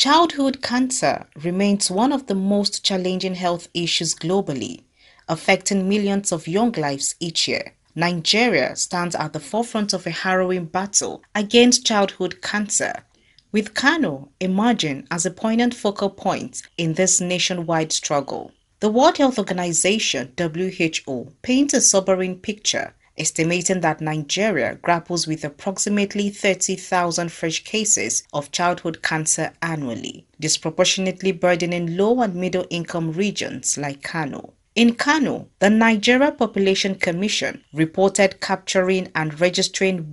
Childhood cancer remains one of the most challenging health issues globally, affecting millions of young lives each year. Nigeria stands at the forefront of a harrowing battle against childhood cancer, with Kano emerging as a poignant focal point in this nationwide struggle. The World Health Organization (WHO) paints a sobering picture, estimating that Nigeria grapples with approximately 30,000 fresh cases of childhood cancer annually, disproportionately burdening low and middle-income regions like Kano. In Kano, the Nigeria Population Commission reported capturing and registering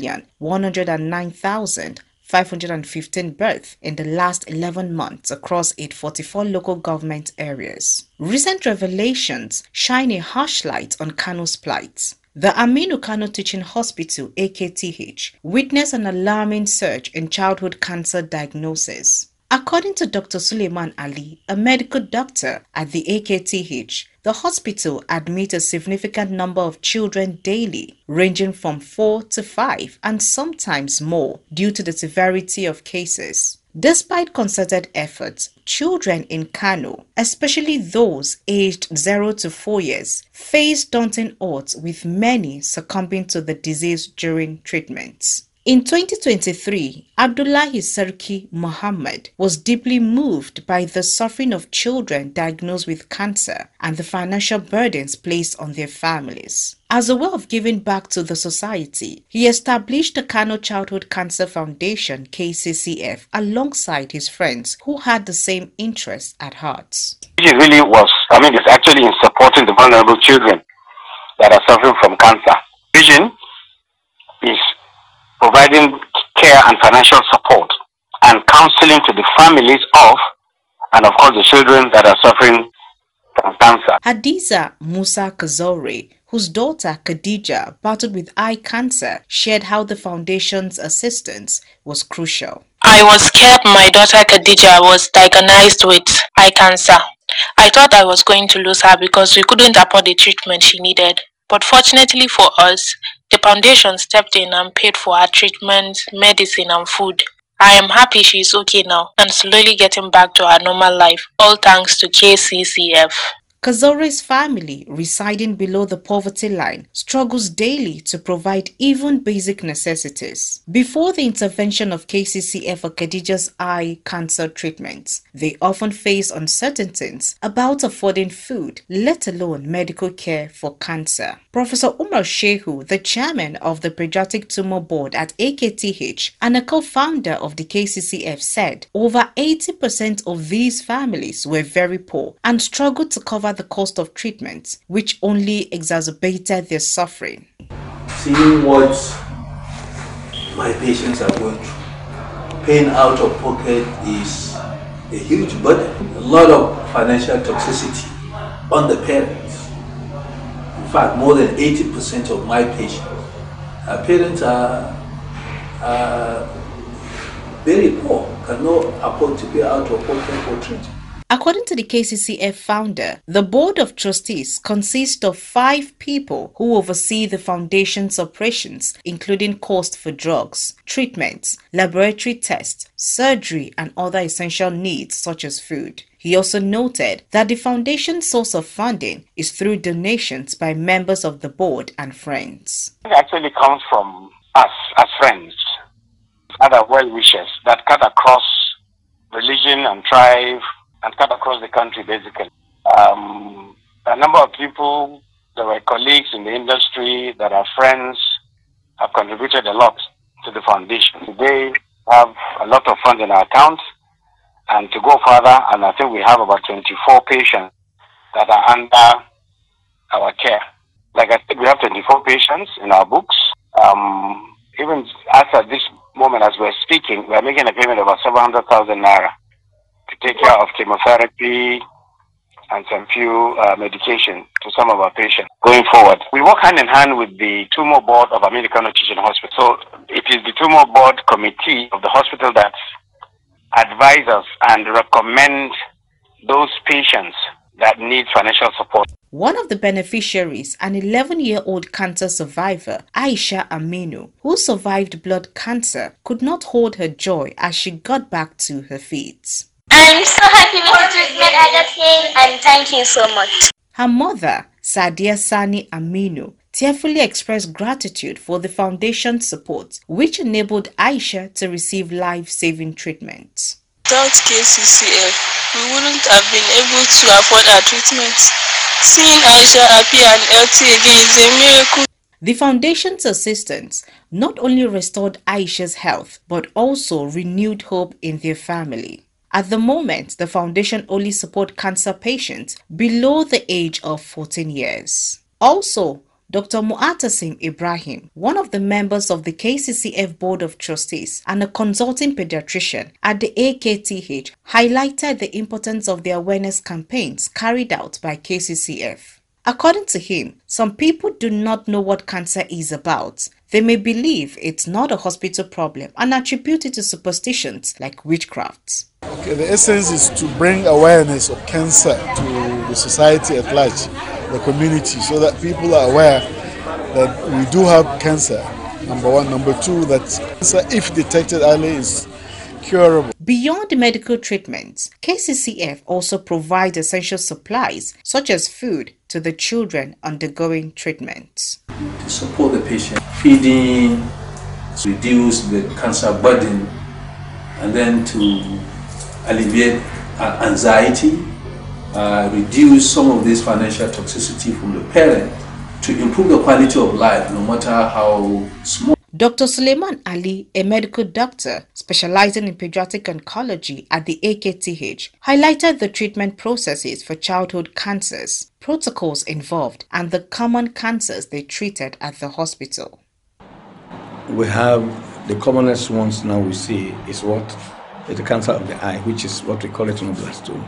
1,109,515 births in the last 11 months across 844 local government areas. Recent revelations shine a harsh light on Kano's plight. The Aminu Kano Teaching Hospital (AKTH) witnessed an alarming surge in childhood cancer diagnosis. According to Dr. Suleiman Ali, a medical doctor at the AKTH, the hospital admits a significant number of children daily, ranging from 4 to 5 and sometimes more due to the severity of cases. Despite concerted efforts, children in Kano, especially those aged 0 to 4 years, face daunting odds, with many succumbing to the disease during treatments. In 2023, Abdullahi Sarki Muhammad was deeply moved by the suffering of children diagnosed with cancer and the financial burdens placed on their families. As a way of giving back to the society, he established the Kano Childhood Cancer Foundation (KCCF) alongside his friends who had the same interests at heart. It really was, it's actually in supporting the vulnerable children that are suffering from cancer. Vision is providing care and financial support and counseling to the families of, and of course, the children that are suffering from cancer. Hadiza Musa Kazore, whose daughter Khadija battled with eye cancer, shared how the foundation's assistance was crucial. I was scared my daughter Khadija was diagnosed with eye cancer. I thought I was going to lose her because we couldn't afford the treatment she needed. But fortunately for us, the foundation stepped in and paid for her treatment, medicine and food. I am happy she is okay now and slowly getting back to her normal life, all thanks to KCCF. Kazore's family, residing below the poverty line, struggles daily to provide even basic necessities. Before the intervention of KCCF for Khadija's eye cancer treatments, they often face uncertainties about affording food, let alone medical care for cancer. Professor Umar Shehu, the chairman of the Pediatric Tumor Board at AKTH and a co-founder of the KCCF, said over 80% of these families were very poor and struggled to cover the cost of treatments, which only exacerbated their suffering. Seeing what my patients are going through, paying out of pocket is a huge burden. A lot of financial toxicity on the parents. In fact, more than 80% of my patients, our parents are very poor, cannot afford to pay out of pocket for treatment. According to the KCCF founder, the board of trustees consists of 5 people who oversee the foundation's operations, including cost for drugs, treatments, laboratory tests, surgery, and other essential needs such as food. He also noted that the foundation's source of funding is through donations by members of the board and friends. It actually comes from us as friends, other well-wishers that cut across religion and tribe, and cut across the country, basically. A number of people that were colleagues in the industry, that are friends, have contributed a lot to the foundation. Today, we have a lot of funds in our account, and to go further, and I think we have about 24 patients that are under our care. Like I said, we have 24 patients in our books. Even as at this moment, as we're speaking, we're making a payment of about 700,000 naira to take care of chemotherapy and some few medication to some of our patients. Going forward, we work hand in hand with the tumor board of Aminu Kano Teaching Hospital. So it is the tumor board committee of the hospital that advise us and recommend those patients that need financial support. One of the beneficiaries, an 11-year-old cancer survivor, Aisha Aminu, who survived blood cancer, could not hold her joy as she got back to her feet. I'm so happy with the treatment I got here, and thank you so much. Her mother, Sadia Sani Aminu, tearfully expressed gratitude for the foundation's support, which enabled Aisha to receive life-saving treatment. Without KCCF, we wouldn't have been able to afford our treatment. Seeing Aisha happy and healthy again is a miracle. The foundation's assistance not only restored Aisha's health, but also renewed hope in their family. At the moment, the foundation only supports cancer patients below the age of 14 years. Also, Dr. Muatasim Ibrahim, one of the members of the KCCF Board of Trustees and a consulting pediatrician at the AKTH, highlighted the importance of the awareness campaigns carried out by KCCF. According to him, some people do not know what cancer is about. They may believe it's not a hospital problem and attribute it to superstitions like witchcraft. Okay, the essence is to bring awareness of cancer to the society at large, the community, so that people are aware that we do have cancer, number one. Number two, that cancer, if detected early, is curable. Beyond the medical treatments, KCCF also provides essential supplies such as food to the children undergoing treatment. To support the patient, feeding, to reduce the cancer burden, and then to alleviate anxiety, reduce some of this financial toxicity from the parent, to improve the quality of life, no matter how small. Dr. Suleiman Ali, a medical doctor specializing in pediatric oncology at the AKTH, highlighted the treatment processes for childhood cancers, protocols involved, and the common cancers they treated at the hospital. We have the commonest ones now we see is the cancer of the eye, which is what we call retinoblastoma,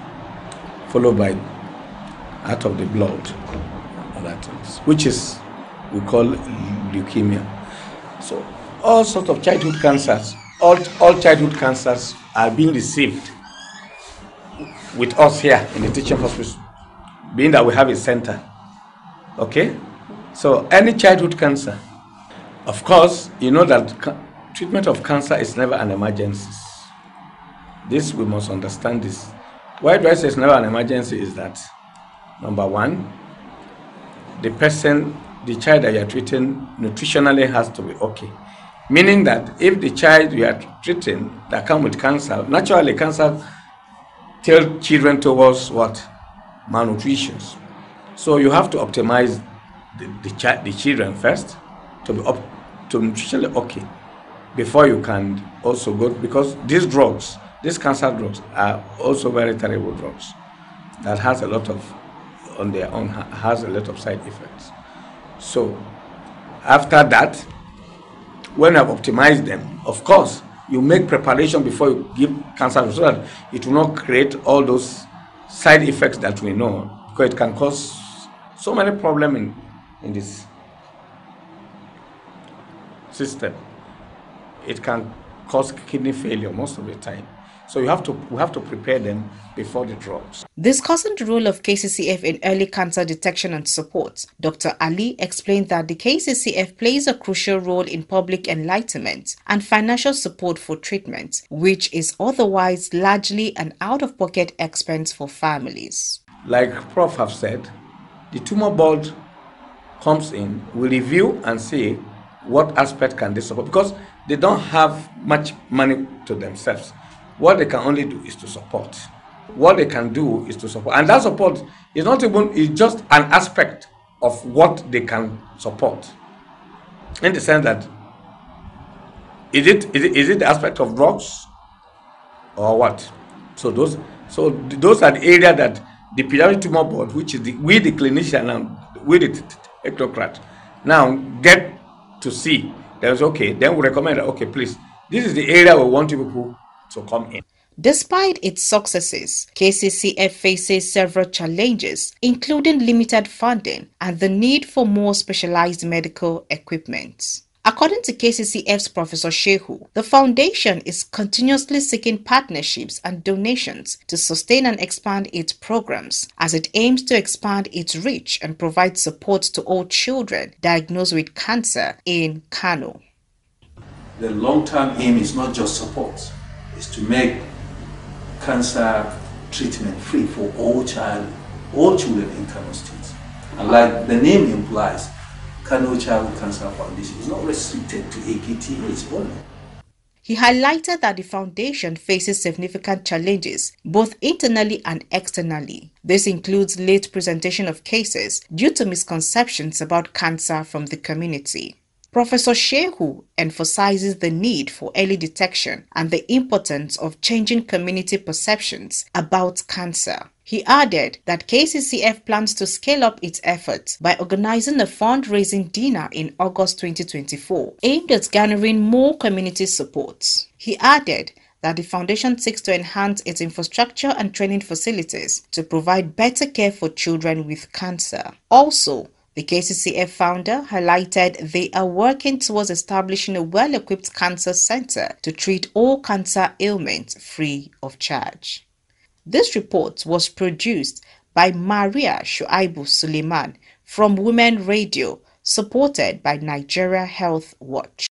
followed by out of the blood, which is we call leukemia. So all sorts of childhood cancers, all childhood cancers are being received with us here in the teaching hospital, being that we have a center. Okay? So any childhood cancer, of course, you know that treatment of cancer is never an emergency. This, we must understand this. Why do I say it's never an emergency is that, number one, the child that you are treating nutritionally has to be okay. Meaning that if the child you are treating that come with cancer, naturally cancer tells children towards what? Malnutrition. So you have to optimize the children first to be up to nutritionally okay before you can also go, because these cancer drugs are also very terrible drugs that has a lot of, on their own, has a lot of side effects. So after that, when you have optimized them, of course, you make preparation before you give cancer so that it will not create all those side effects that we know, because it can cause so many problems in this system. It can cause kidney failure most of the time. So we have to prepare them before the drugs. Discussing the role of KCCF in early cancer detection and support, Dr. Ali explained that the KCCF plays a crucial role in public enlightenment and financial support for treatment, which is otherwise largely an out-of-pocket expense for families. Like Prof have said, the tumor board comes in, we review and see what aspect can they support, because they don't have much money to themselves. What they can only do is to support. What they can do is to support. And that support is not even, it's just an aspect of what they can support. In the sense that, is it the aspect of drugs or what? So those are the areas that the pediatric tumor board, which is we the clinician and we the technocrat, now get to see. There's okay, then we recommend that, okay, please, this is the area we want you people to come in. Despite its successes, KCCF faces several challenges, including limited funding and the need for more specialized medical equipment. According to KCCF's Professor Shehu, the foundation is continuously seeking partnerships and donations to sustain and expand its programs as it aims to expand its reach and provide support to all children diagnosed with cancer in Kano. The long-term aim is not just support, it's to make cancer treatment free for all children in Kano State. And like the name implies, Kano Childhood Cancer Foundation is not restricted to AKTH only. He highlighted that the foundation faces significant challenges, both internally and externally. This includes late presentation of cases due to misconceptions about cancer from the community. Professor Shehu emphasizes the need for early detection and the importance of changing community perceptions about cancer. He added that KCCF plans to scale up its efforts by organizing a fundraising dinner in August 2024 aimed at garnering more community support. He added that the foundation seeks to enhance its infrastructure and training facilities to provide better care for children with cancer. Also, the KCCF founder highlighted they are working towards establishing a well-equipped cancer center to treat all cancer ailments free of charge. This report was produced by Maria Shuaibu Suleiman from Women Radio, supported by Nigeria Health Watch.